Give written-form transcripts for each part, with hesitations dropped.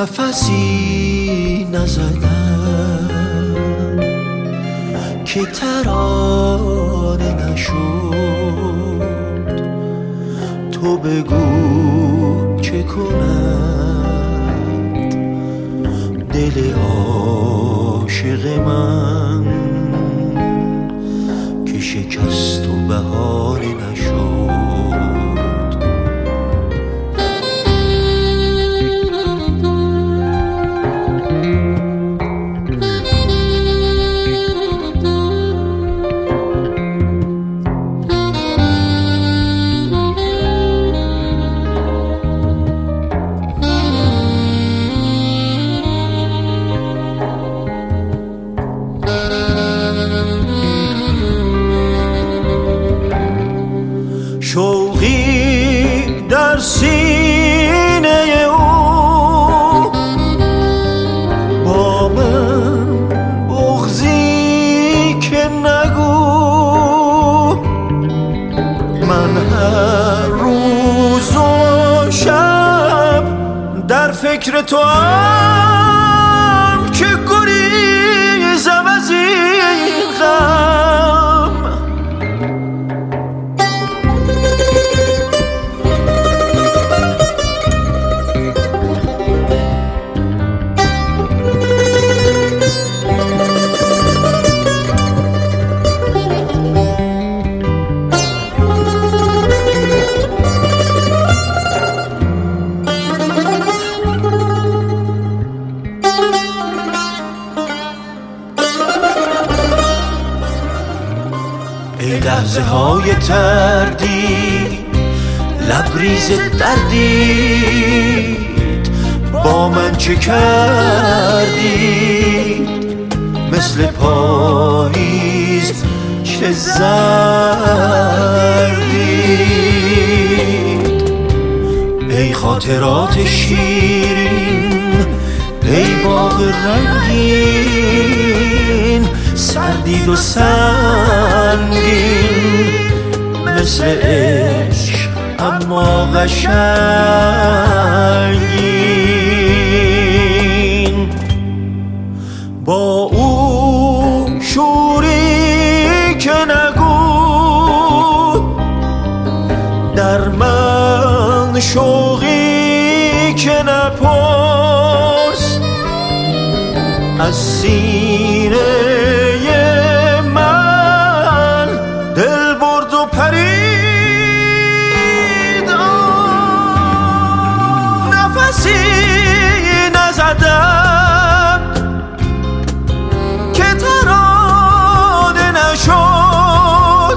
نفسی نزدم که ترانه نشد. تو بگو چه کند دل عاشق من که شکست و بهانه نشد. شوقی در سینه او با من بغضی که نگو. من هر روز و شب در فکر تو هم که گریزم از این غم. ای لحظه های تردید لبریز دردید با من چه کردید؟ مثل پاییز چه زردید. ای خاطرات شیرین ای باغ رنگین سردید و سنگین مثل عشق اما قشنگین. با او شوری که نگو در من شوقی که نپرس. از سینه من دل برد و پرید. نفسی نزدم که ترانه نشد.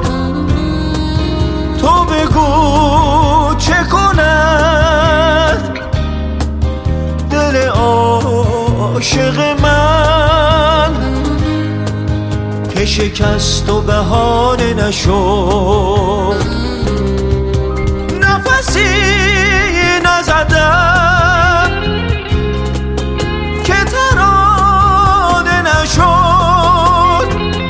تو بگو چه کند دل عاشق من که شکست و بهانه نشد. نفسی نزدم که ترانه نشد.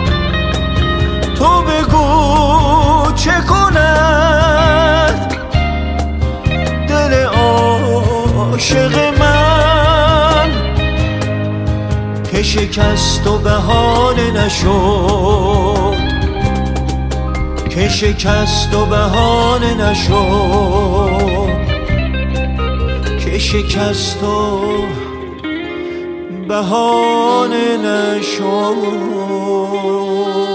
تو بگو چه کند دل عاشق من که شکست و بهانه نشد. که شکست و بهانه نشد. که شکست و بهانه نشد.